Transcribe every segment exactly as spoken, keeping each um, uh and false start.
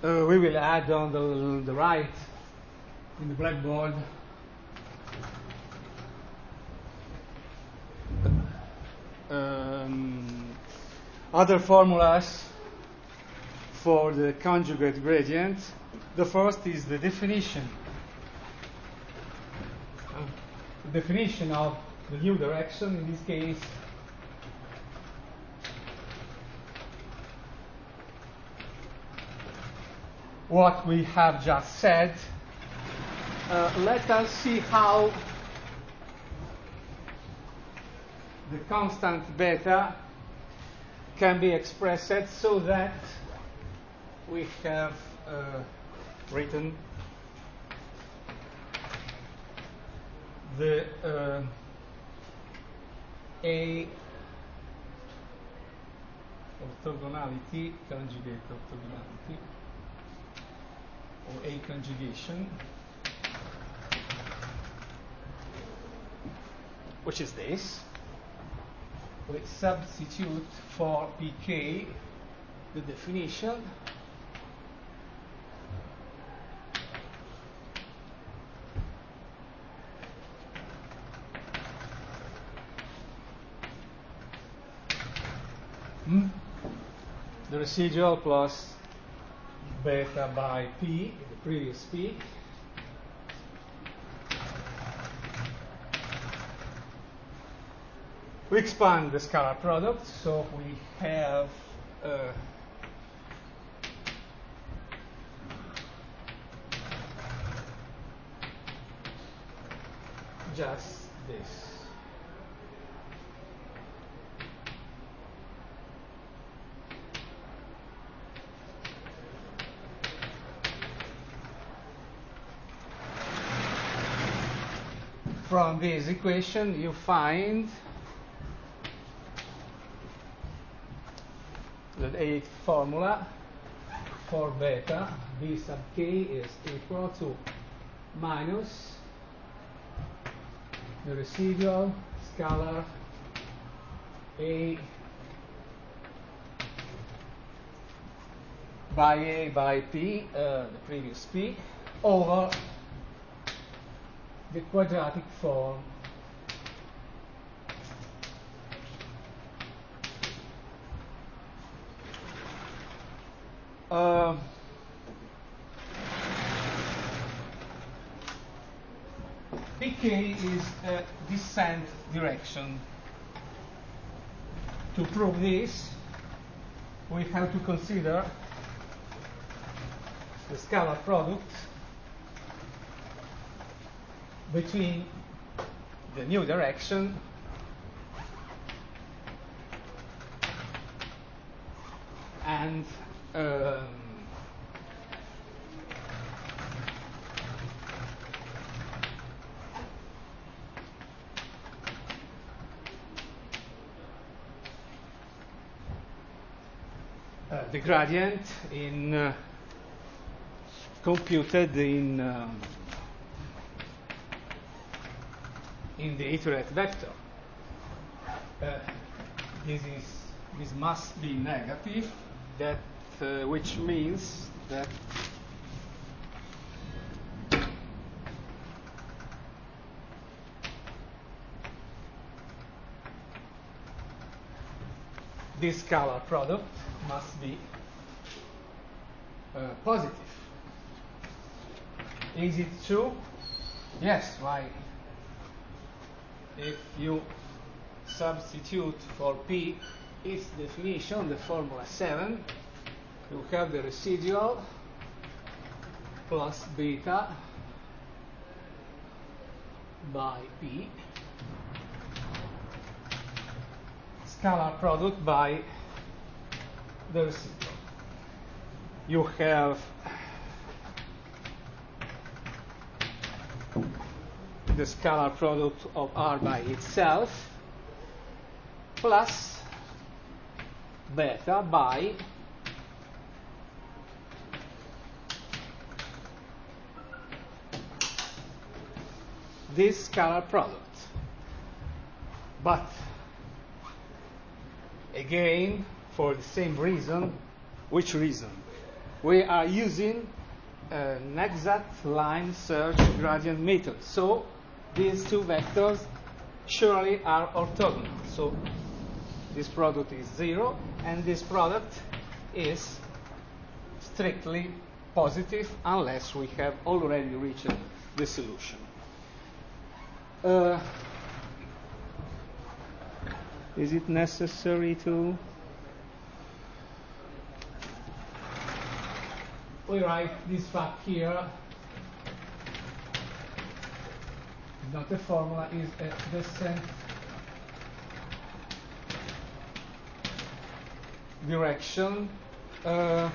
uh, we will add on the, the right in the blackboard um, other formulas for the conjugate gradient. The first is the definition. Uh, the definition of the new direction, in this case, what we have just said. Uh, let us see how the constant beta can be expressed so that we have uh, written the uh, A orthogonality, conjugate orthogonality, or A conjugation, which is this. We substitute for P K the definition. Hmm? The residual plus beta by P, the previous P. We expand the scalar product, so we have uh, just this. From this equation, you find that A formula for beta, B sub k is equal to minus the residual scalar A by A by P, uh, the previous P, over the quadratic form uh, P K is a descent direction. To prove this, we have to consider the scalar product between the new direction and um, uh, the gradient in uh, computed in um, in the iterate vector. Uh, this is this must be negative, that uh, which means that this scalar product must be uh, positive. Is it true? Yes. Why? If you substitute for P its definition, the formula seven, you have the residual plus beta by P, scalar product by the residual. You have the scalar product of R by itself plus beta by this scalar product. But again, for the same reason, which reason? we are using an exact line search gradient method. So these two vectors surely are orthogonal. So this product is zero, and this product is strictly positive unless we have already reached the solution. Uh, is it necessary to we write this fact here? Not a formula, is a descent direction. Uh,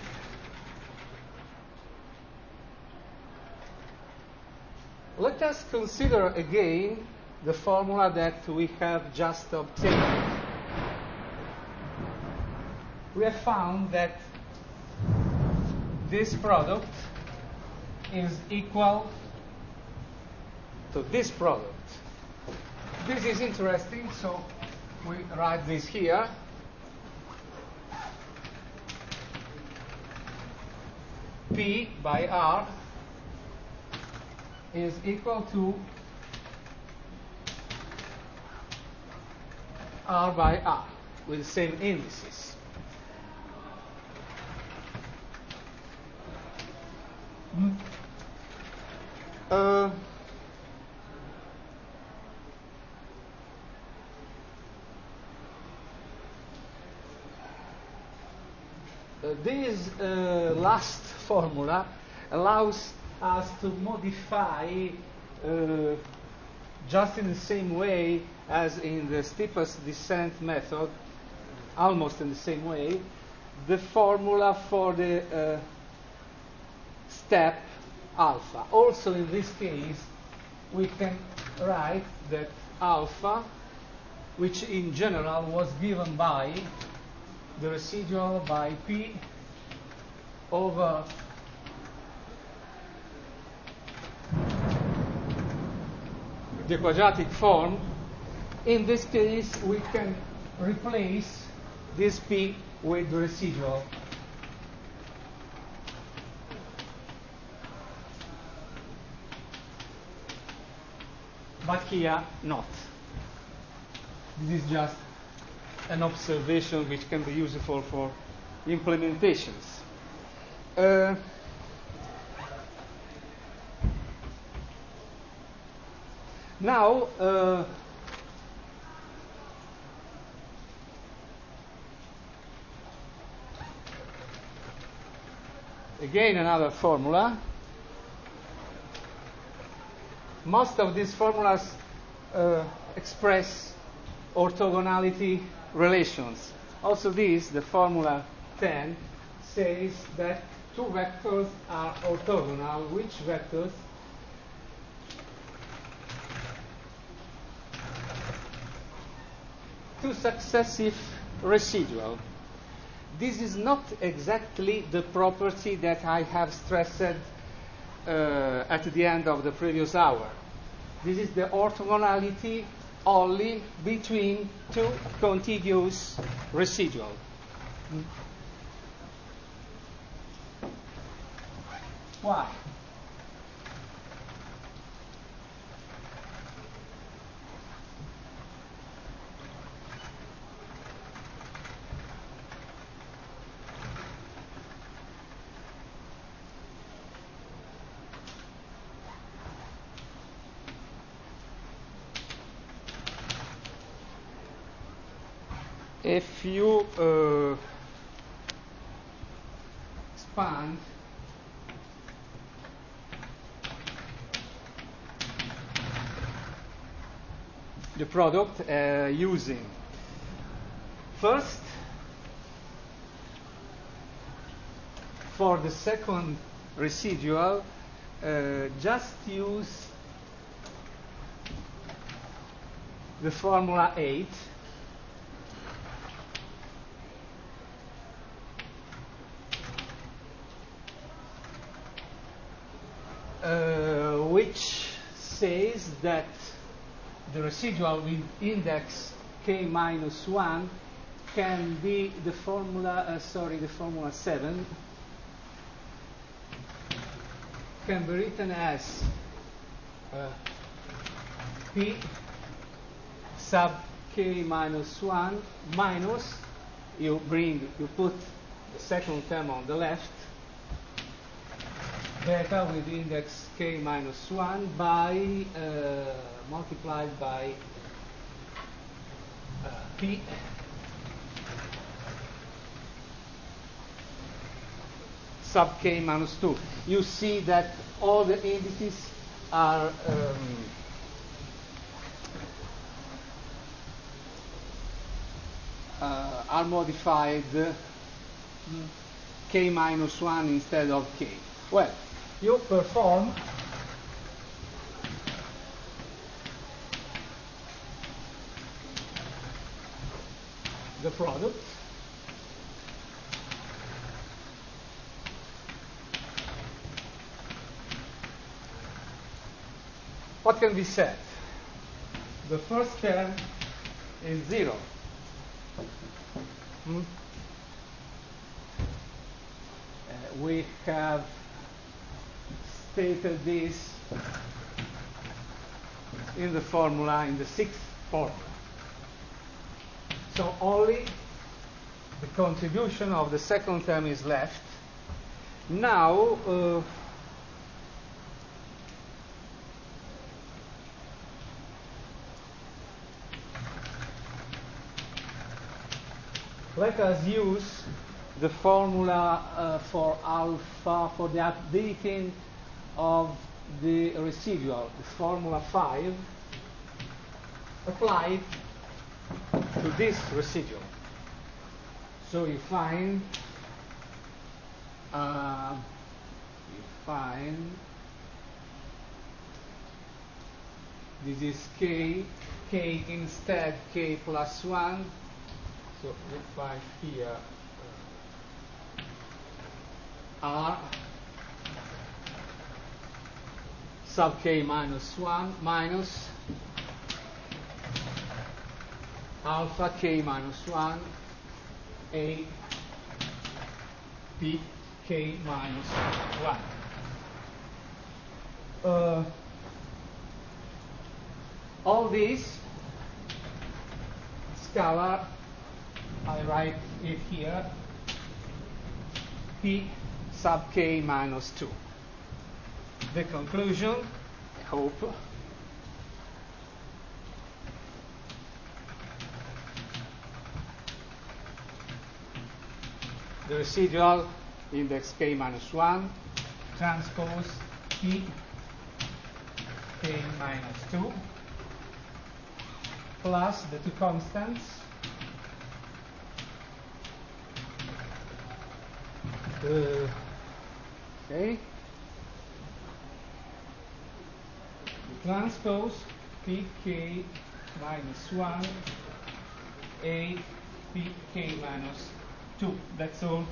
let us consider again the formula that we have just obtained. We have found that this product is equal to this product. This is interesting, so we write this here. P by R is equal to R by R with the same indices. Mm. Uh, Uh, this uh, last formula allows us to modify uh, just in the same way as in the steepest descent method, almost in the same way, the formula for the uh, step alpha. Also in this case, we can write that alpha, which in general was given by the residual by P over the quadratic form. In this case, we can replace this P with the residual. But here, not. This is just an observation which can be useful for implementations. Uh, now, uh, again another formula. Most of these formulas uh, express orthogonality relations. Also this, the formula ten, says that two vectors are orthogonal. Which vectors? Two successive residual. This is not exactly the property that I have stressed uh, at the end of the previous hour. This is the orthogonality only between two contiguous residual. Mm. Why? If you uh, expand the product uh, using first, for the second residual, uh, just use the formula eight. Uh, which says that the residual with index k minus one can be the formula, uh, sorry, the formula seven, can be written as uh, P sub k minus one minus, you bring, you put the second term on the left, beta with index k minus one by uh, multiplied by uh, P sub k minus two. You see that all the indices are um, uh, are modified uh, k minus one instead of k. Well, you perform the product. What can be said? The first term is zero. Hmm? Uh, we have stated this in the formula, in the sixth formula. So only the contribution of the second term is left. Now, uh, let us use the formula uh, for alpha, for the updating of the residual, the formula five, applied to this residual. So you find, uh, you find, this is k, k instead k plus one. So we find here uh, R sub k minus one minus alpha k minus one A P k minus one. Uh, all these scalar, I write it here, P sub k minus two. The conclusion, I hope, the residual index k minus one transpose P k minus two plus the two constants uh, okay, transpose P k minus one A P k minus two. That's all.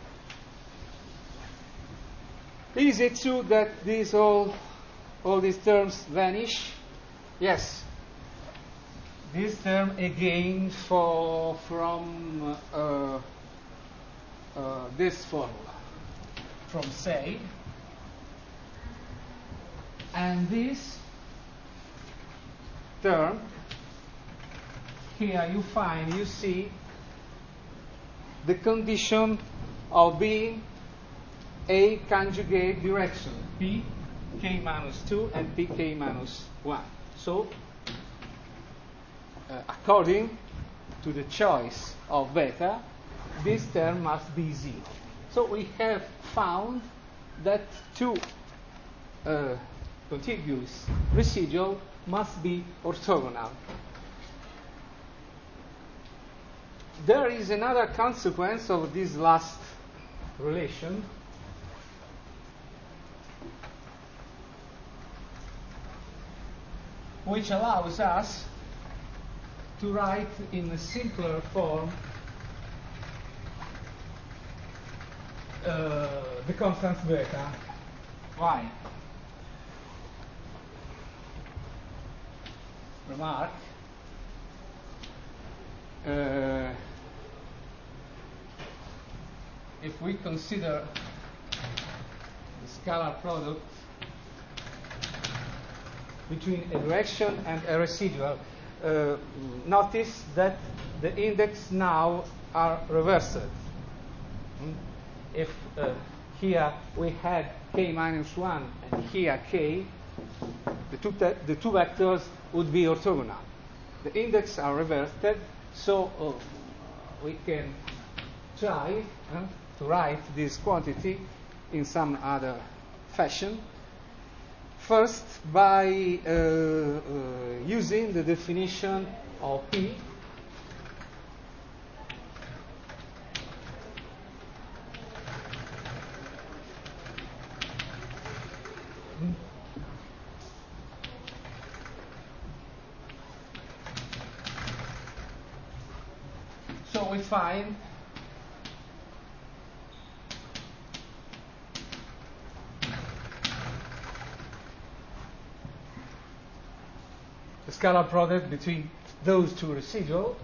Is it true that these all all these terms vanish? Yes. This term again for from uh, uh, this formula, from say, and this term here you find, you see the condition of being a conjugate direction, P k minus two and P k minus one. So, uh, according to the choice of beta, this term must be zero. So we have found that two uh, contiguous residual must be orthogonal. There is another consequence of this last relation, which allows us to write in a simpler form uh, the constants beta. Why? Remark. Uh, if we consider the scalar product between a direction and a residual. Uh, notice that the index now are reversed. Mm? If uh, here we had k minus one and here k, the two, the two vectors would be orthogonal. The index are reversed, so uh, we can try uh, to write this quantity in some other fashion. First, by uh, uh, using the definition of P. So we find the scalar product between those two residuals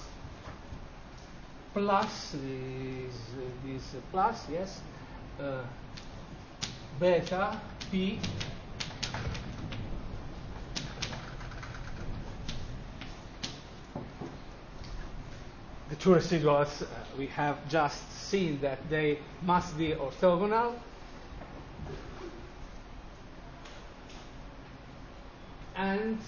plus this, uh, this uh, plus, yes, uh, beta P the two residuals, uh, we have just seen that they must be orthogonal. And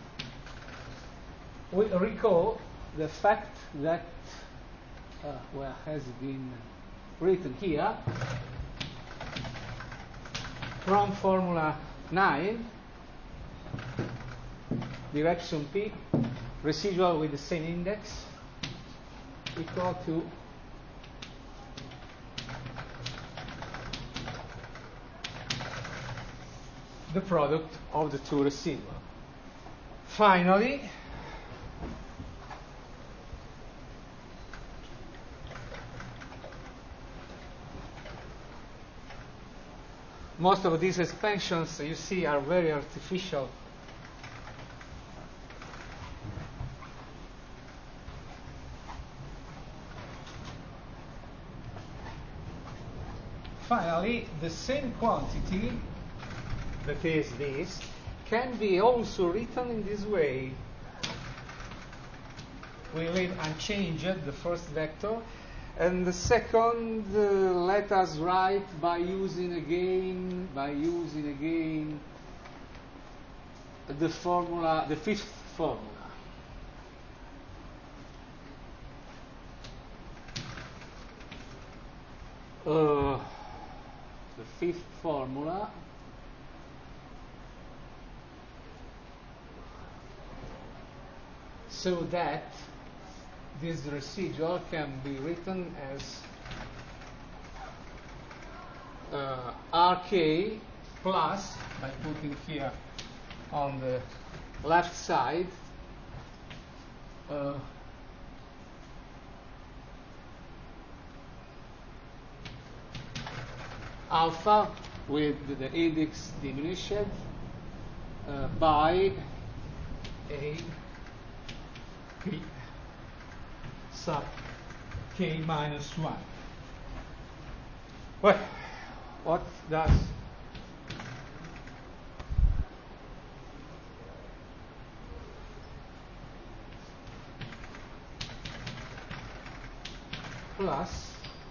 we recall the fact that, uh, where has it been written here, from formula nine, direction P, residual with the same index, equal to the product of the two residuals. Finally, most of these expansions you see are very artificial. Finally, the same quantity, that is this, can be also written in this way. We leave unchanged the first vector, and the second uh, let us write by using again, by using again the formula, the fifth formula. Uh, the fifth formula so that this residual can be written as uh, R K plus, by putting here on the left side, uh, alpha with the index diminished uh, by a P sub k minus one. Well, what does plus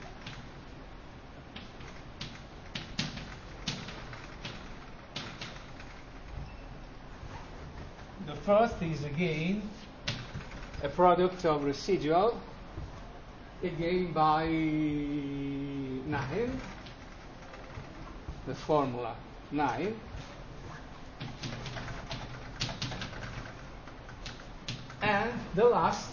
the first is again a product of residual, again by nine, the formula nine, and the last,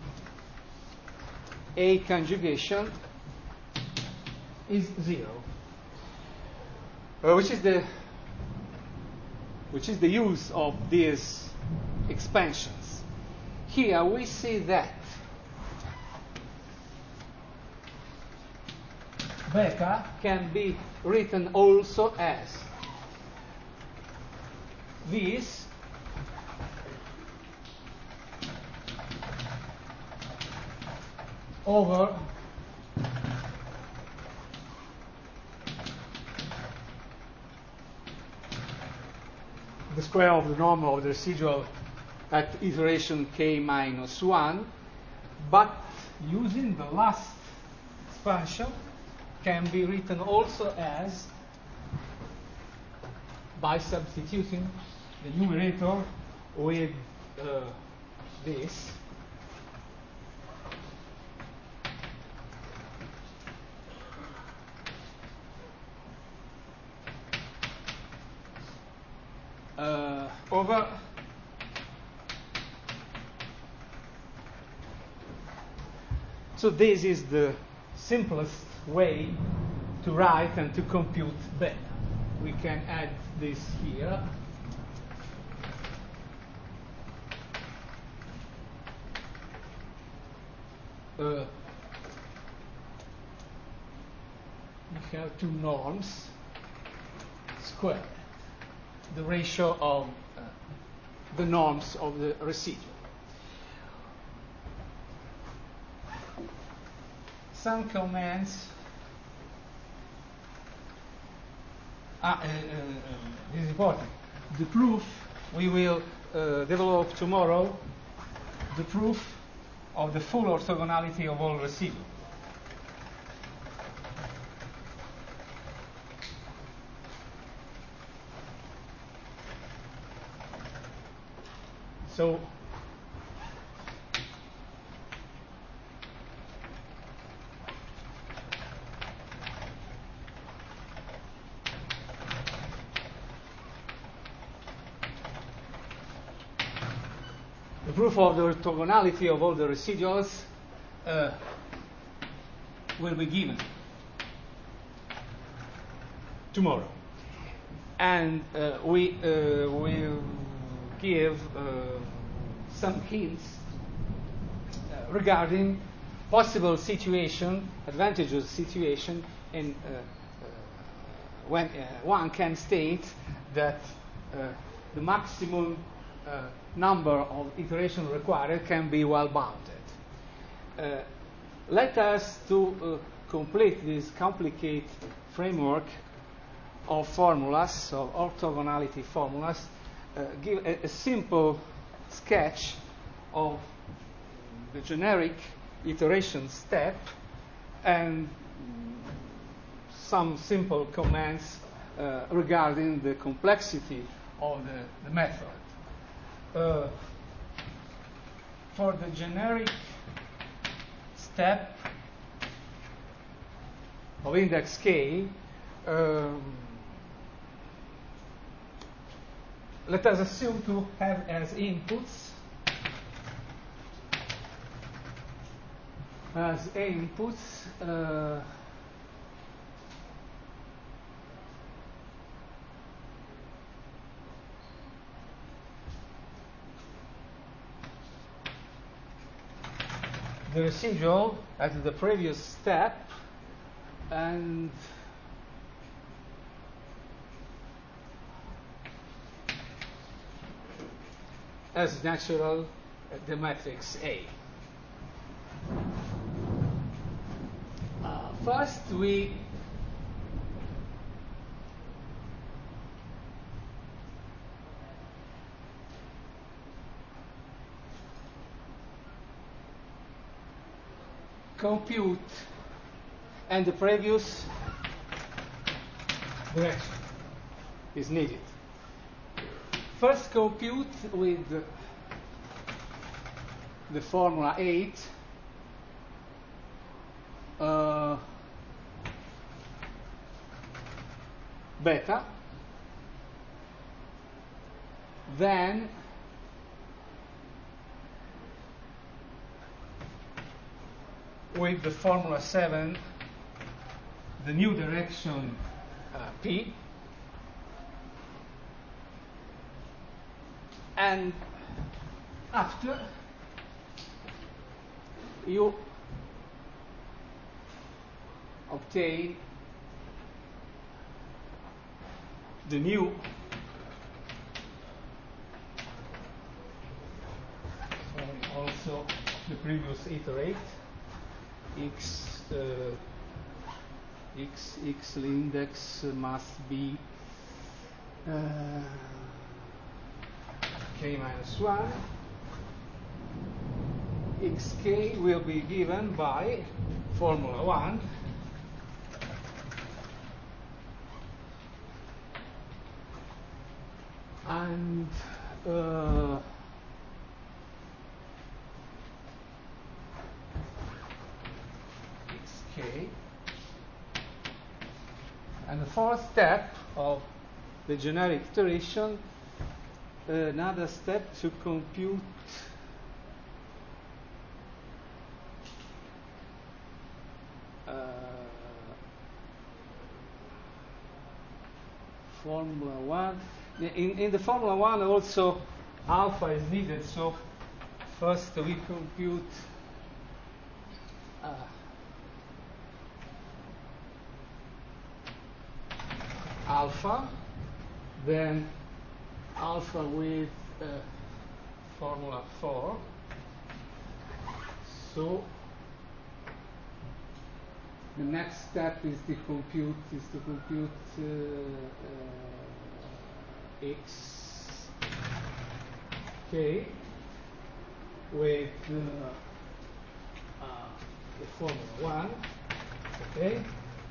A conjugation, is zero, uh, which is the which is the use of these expansions. Here we see that beta can be written also as this over the square of the norm of the residual at iteration k minus one, but using the last expansion can be written also as, by substituting the numerator with uh, this, uh, over so this is the simplest way to write and to compute beta. We can add this here. Uh, we have two norms squared, the ratio of uh, the norms of the residual. Some comments. Ah, uh, uh, uh, this is important. The proof we will uh, develop tomorrow, the proof of the full orthogonality of all residuals. So the proof of the orthogonality of all the residuals uh, will be given tomorrow. And uh, we uh, will give uh, some hints uh, regarding possible situation, advantageous situation, in uh, uh, when uh, one can state that uh, the maximum uh, number of iterations required can be well bounded. Uh, let us to uh, complete this complicated framework of formulas, of orthogonality formulas, uh, give a, a simple sketch of the generic iteration step and some simple comments uh, regarding the complexity of the, the method. Uh, for the generic step of index k, um, let us assume to have as inputs as inputs uh, the residual at the previous step and as natural the matrix A. Uh, first we compute and the previous direction is needed. First compute with the, the formula eight uh, beta, then with the formula seven, the new direction uh, P, and after you obtain the new sorry, also the previous iterate x uh, x x index must be uh, xk minus one. Xk will be given by formula one and uh, xk. And the fourth step of the generic iteration, uh, another step to compute uh, formula one. In, in the formula one also alpha is needed, so first we compute uh, alpha, then alpha with uh, formula four. So the next step is to compute is to compute uh, uh, x k with uh, uh, the formula one, okay,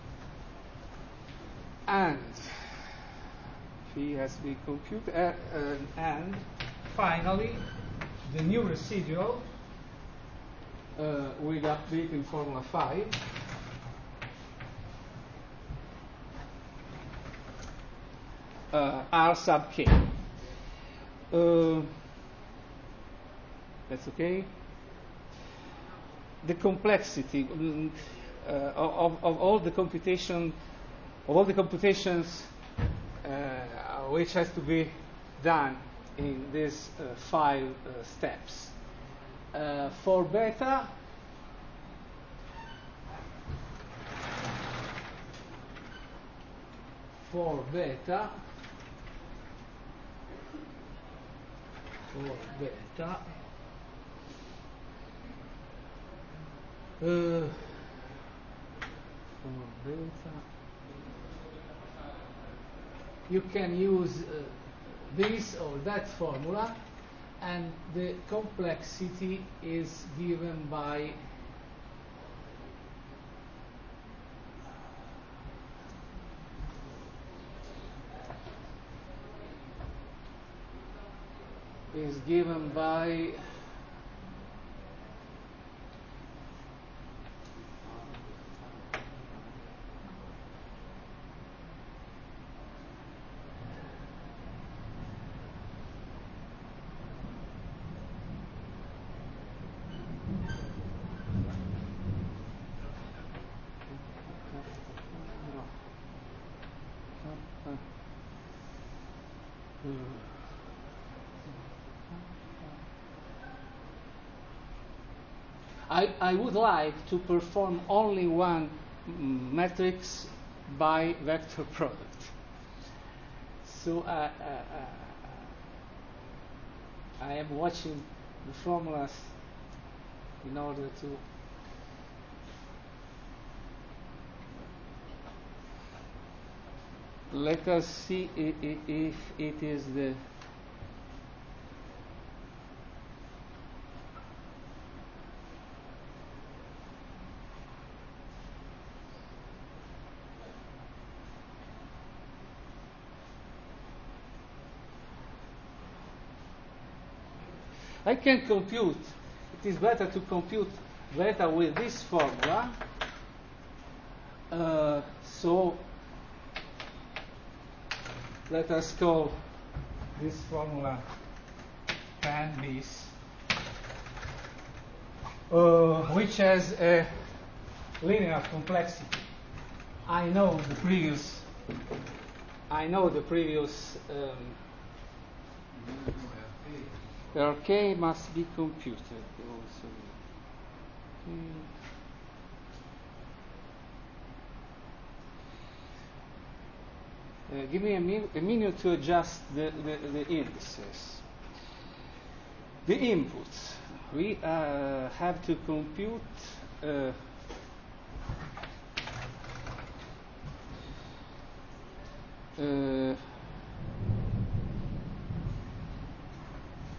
and phi has to be computed, uh, uh, and finally the new residual uh, with update in formula five. Uh, R sub k. Uh, that's okay. The complexity um, uh, of, of all the computation, of all the computations uh, which has to be done in these uh, five uh, steps. Uh, for beta, for beta. For beta, uh, for beta, you can use uh, this or that formula, and the complexity is given by is given by I, I would like to perform only one matrix by vector product. So uh, uh, uh, I am watching the formulas in order to let us see if it is the I can compute. It is better to compute beta with this formula. Uh, so let us call this formula pan bis, uh, which has a linear complexity. I know the previous. I know the previous. Um, R K must be computed also. Okay. Uh, give me a, min a minute to adjust the, the, the indices. The inputs. We uh, have to compute uh, uh,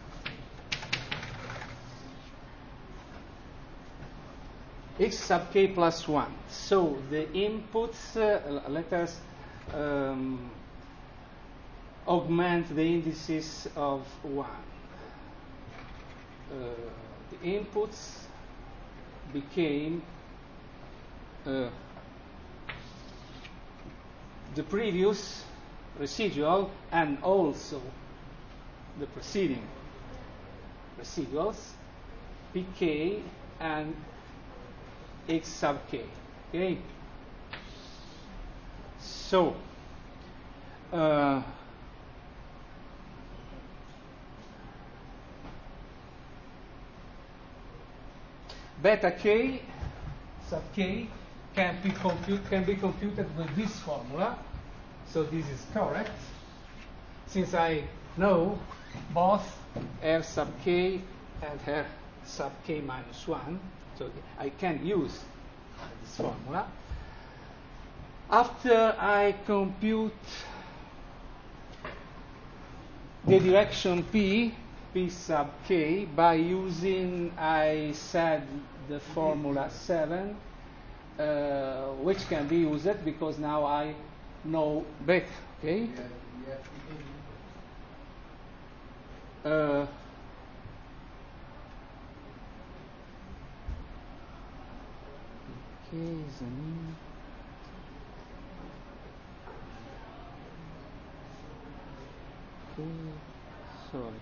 x sub k plus one. So the inputs, uh, let us um, augment the indices of one. Uh, the inputs became uh, the previous residual and also the preceding residuals, pk and x sub k. Okay. So uh, beta k sub k can be compute can be computed with this formula. So this is correct, since I know both r sub k and r sub k minus one. So I can use this formula. After I compute the direction p, p sub k, by using, I said, the formula seven, uh, which can be used because now I know beta. Okay? Uh, okay, is an okay, sorry.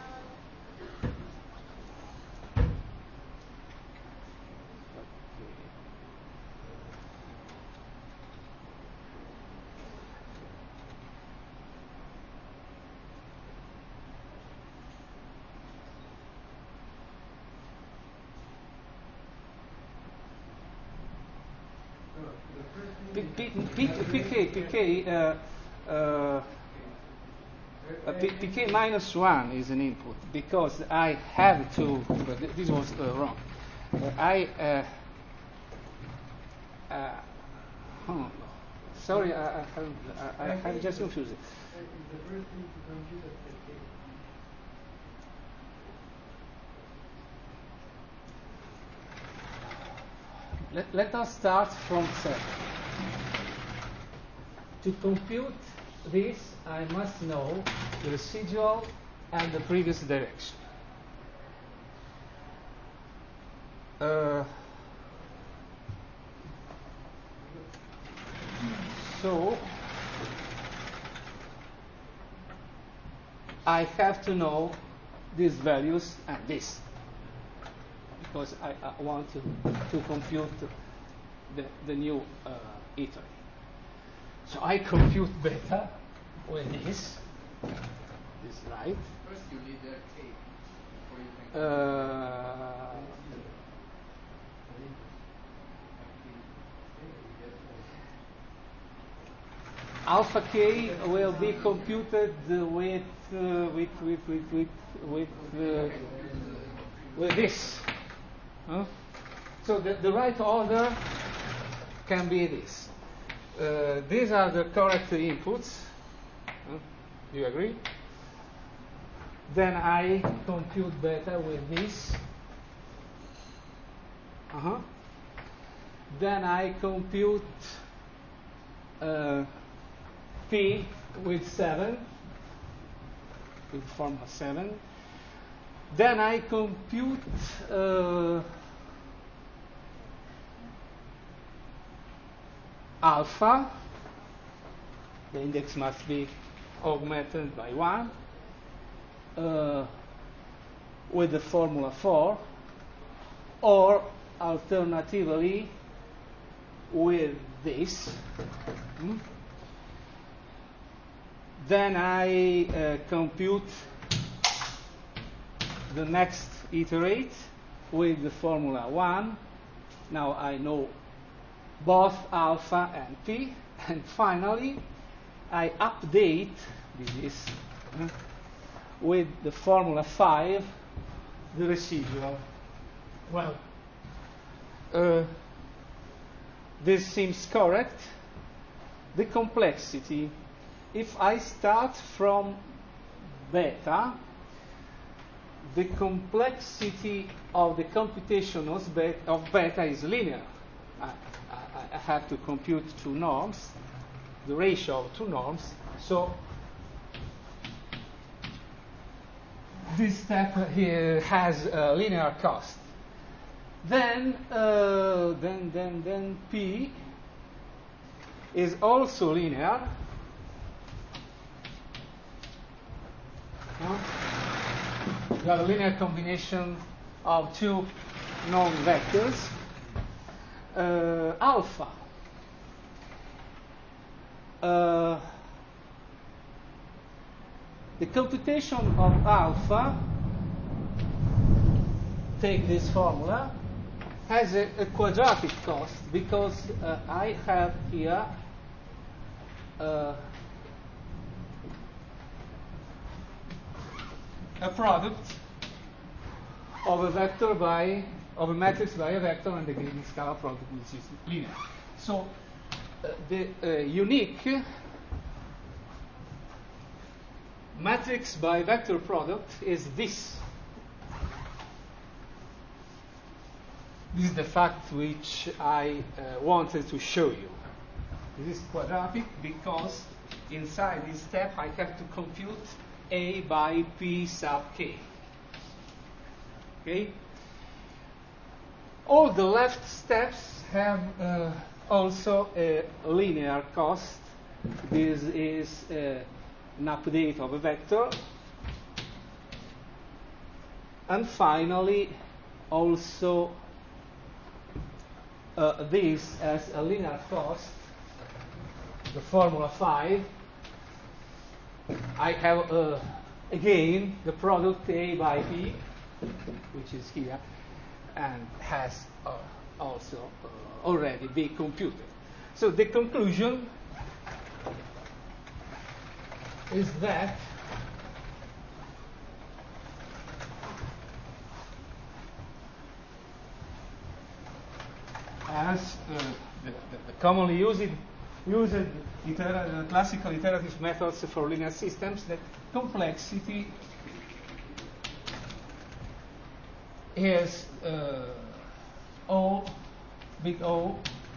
P, P, P, pk, pk, uh, uh, uh, P, pk minus one is an input because I have to. But this was uh, wrong. Uh, I. Uh, uh, oh, sorry, I, I, I, I, I'm just confused. Let, let us start from seven. To compute this, I must know the residual and the previous direction. Uh, so I have to know these values and this, because I, I want to, to compute the, the new uh, iterate. So I compute beta with this. This right. First you need the k before you can. Uh, alpha k will be computed with uh, with with with with with, uh, with this. Huh? So the, the right order can be this. Uh, these are the correct inputs. Huh? Do you agree? Then I compute beta with this. Uh-huh. Then I compute uh, p with seven, with formula seven. Then I compute uh, alpha. The index must be augmented by one uh, with the formula four, or alternatively with this. Hmm? Then I uh, compute the next iterate with the formula one. Now I know both alpha and p. And finally, I update this uh, with the formula five, the residual. Well, uh, this seems correct. The complexity, if I start from beta, the complexity of the computation of beta, of beta is linear. I, I, I have to compute two norms, the ratio of two norms. So this step here has a linear cost. Then, uh, then, then, then P is also linear. Huh? You have a linear combination of two known vectors. Uh, alpha. Uh, the computation of alpha, take this formula, has a, a quadratic cost because uh, I have here uh, a product of a vector by of a matrix by a vector and the Green scalar product, which is linear. So uh, the uh, unique matrix by vector product is this. This is the fact which I uh, wanted to show you. This is quadratic because inside this step I have to compute A by P sub K. Okay? All the left steps have uh, also a linear cost. This is uh, an update of a vector. And finally, also uh, this as a linear cost, the formula five. I have uh, again the product A by P, which is here, and has uh, also uh, already been computed. So the conclusion is that as uh, the, the, the commonly used used iter uh, classical iterative methods for linear systems, that complexity is uh, O, big O,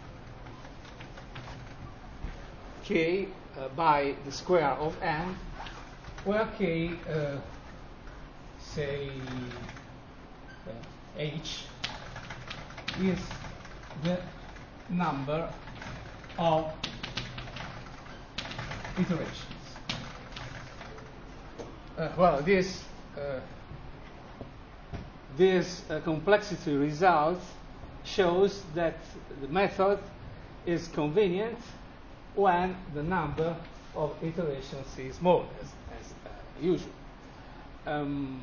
K uh, by the square of n, where K, uh, say, uh, H, is the number of iterations. Uh, well, this uh, this uh, complexity result shows that the method is convenient when the number of iterations is small, as, as uh, usual. Um,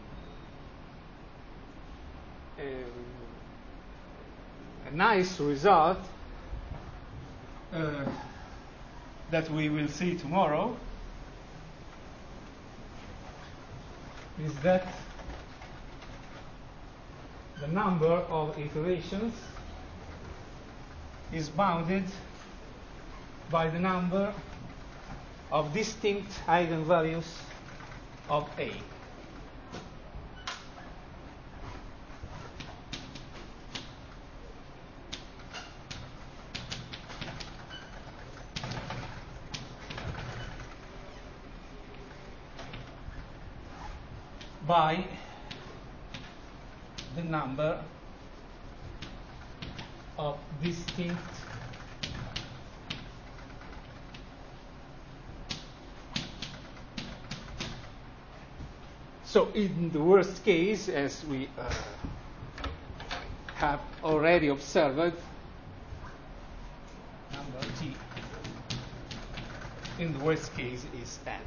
a, a nice result uh, that we will see tomorrow is that the number of iterations is bounded by the number of distinct eigenvalues of A. By the number of distinct so in the worst case, as we uh, have already observed, number T in the worst case is n.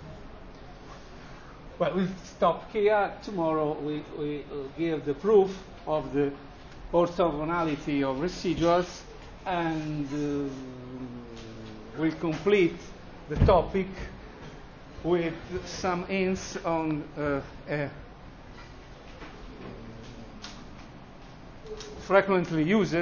Well, we'll stop here. Tomorrow we, we will give the proof of the orthogonality of residuals, and uh, we'll complete the topic with some hints on uh, a frequently used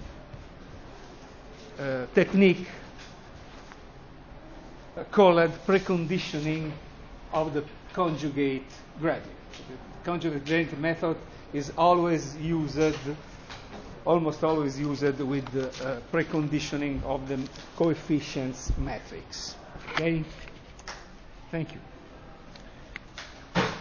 uh, technique uh, called preconditioning of the conjugate gradient. The conjugate gradient method is always used, almost always used with the uh, preconditioning of the coefficients matrix. Okay? Thank you.